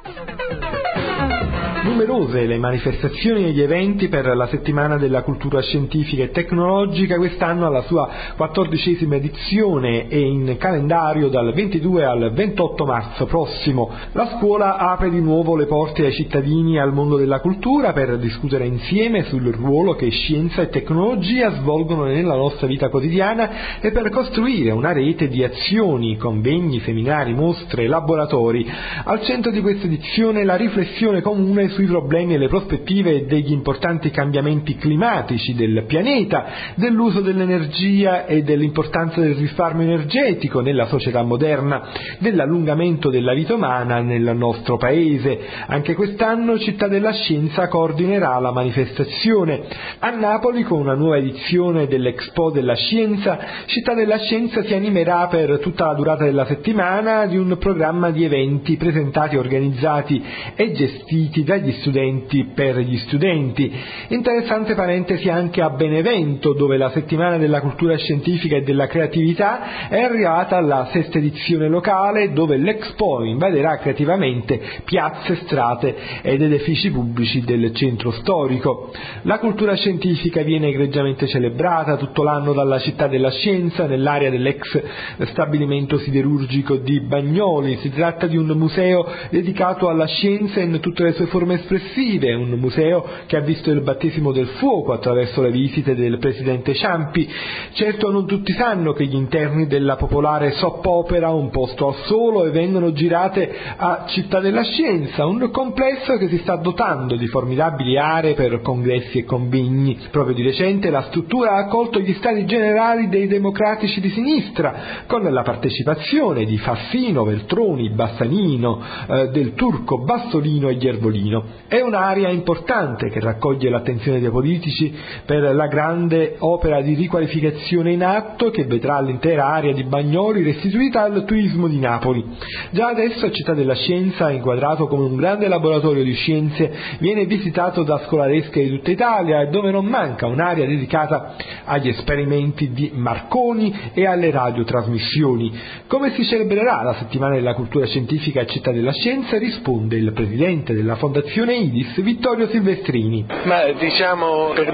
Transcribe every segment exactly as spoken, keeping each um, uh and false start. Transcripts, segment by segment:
Numerose le manifestazioni e gli eventi per la settimana della cultura scientifica e tecnologica, quest'anno alla sua quattordicesima edizione e in calendario dal ventidue al ventotto marzo prossimo. La scuola apre di nuovo le porte ai cittadini e al mondo della cultura per discutere insieme sul ruolo che scienza e tecnologia svolgono nella nostra vita quotidiana e per costruire una rete di azioni, convegni, seminari, mostre, laboratori. Al centro di questa edizione la riflessione comune sui problemi e le prospettive degli importanti cambiamenti climatici del pianeta, dell'uso dell'energia e dell'importanza del risparmio energetico nella società moderna, dell'allungamento della vita umana nel nostro paese. Anche quest'anno Città della Scienza coordinerà la manifestazione. A Napoli, con una nuova edizione dell'Expo della Scienza, Città della Scienza si animerà per tutta la durata della settimana di un programma di eventi presentati, organizzati e gestiti dagli studenti per gli studenti. Interessante parentesi anche a Benevento, dove la settimana della cultura scientifica e della creatività è arrivata alla sesta edizione locale, dove l'Expo invaderà creativamente piazze, strade ed edifici pubblici del centro storico. La cultura scientifica viene egregiamente celebrata tutto l'anno dalla Città della Scienza nell'area dell'ex stabilimento siderurgico di Bagnoli. Si tratta di un museo dedicato alla scienza in tutte le sue forme espressive, un museo che ha visto il battesimo del fuoco attraverso le visite del presidente Ciampi. Certo, non tutti sanno che gli interni della popolare soap opera Un posto al solo e vengono girate a Città della Scienza, un complesso che si sta dotando di formidabili aree per congressi e convegni. Proprio di recente la struttura ha accolto gli stati generali dei democratici di sinistra, con la partecipazione di Fassino, Veltroni, Bassanino, eh, Del Turco, Bassolino e Ghervolino. È un'area importante che raccoglie l'attenzione dei politici per la grande opera di riqualificazione in atto che vedrà l'intera area di Bagnoli restituita al turismo di Napoli. Già adesso Città della Scienza, inquadrato come un grande laboratorio di scienze, viene visitato da scolaresche di tutta Italia e dove non manca un'area dedicata agli esperimenti di Marconi e alle radiotrasmissioni. Come si celebrerà la settimana della cultura scientifica a Città della Scienza risponde il presidente della Fondazione I D I S, Vittorio Silvestrini. Ma diciamo, per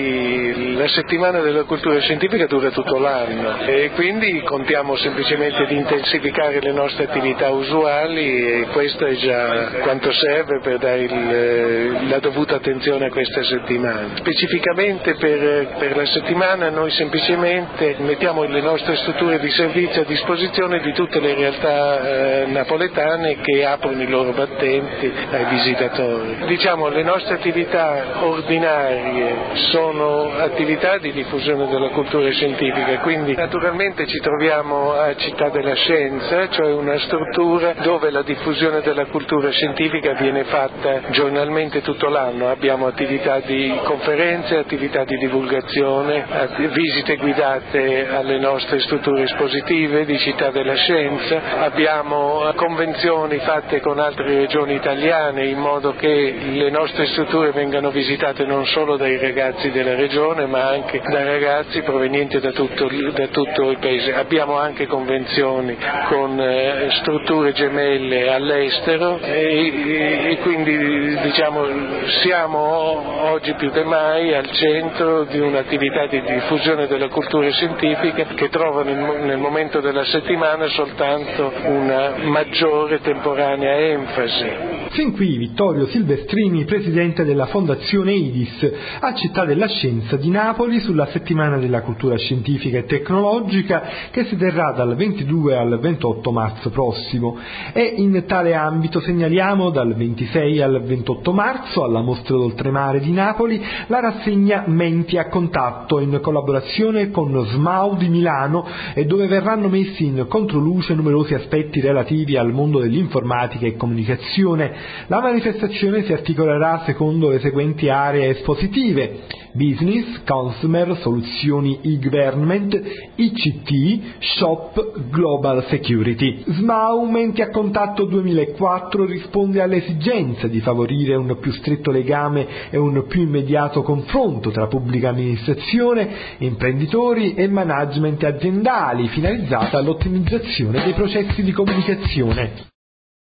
noi la settimana della cultura scientifica dura tutto l'anno e quindi contiamo semplicemente di intensificare le nostre attività usuali e questo è già quanto serve per dare il, la dovuta attenzione a questa settimana. Specificamente per, per la settimana noi semplicemente mettiamo le nostre strutture di servizio a disposizione di tutte le realtà eh, napoletane che aprono i loro battenti ai visitatori. Diciamo, le nostre attività ordinarie sono attività di diffusione della cultura scientifica, quindi naturalmente ci troviamo a Città della Scienza, cioè una struttura dove la diffusione della cultura scientifica viene fatta giornalmente tutto l'anno. Abbiamo attività di conferenze, attività di divulgazione, visite guidate alle nostre strutture espositive di Città della Scienza, abbiamo convenzioni fatte con altre regioni italiane in modo che le nostre strutture vengano visitate non solo dai ragazzi della regione ma anche da ragazzi provenienti da tutto, da tutto il paese. Abbiamo anche convenzioni con eh, strutture gemelle all'estero e, e quindi diciamo siamo oggi più che mai al centro di un'attività di diffusione della cultura scientifica che trova nel, nel momento della settimana soltanto una maggiore temporanea enfasi. Fin qui Vittorio Silvestrini, presidente della Fondazione I D I S, a Città della Scienza di Napoli sulla settimana della cultura scientifica e tecnologica che si terrà dal ventidue al ventotto marzo prossimo. E in tale ambito segnaliamo dal ventisei al ventotto marzo alla Mostra d'Oltremare di Napoli la rassegna Menti a contatto in collaborazione con SMAU di Milano e dove verranno messi in controluce numerosi aspetti relativi al mondo dell'informatica e comunicazione. La manifestazione si articolerà secondo le seguenti aree espositive: business, consumer, soluzioni e-government, I C T, shop, global security. SMAU Menti a Contatto duemilaquattro risponde all'esigenza di favorire un più stretto legame e un più immediato confronto tra pubblica amministrazione, imprenditori e management aziendali, finalizzata all'ottimizzazione dei processi di comunicazione.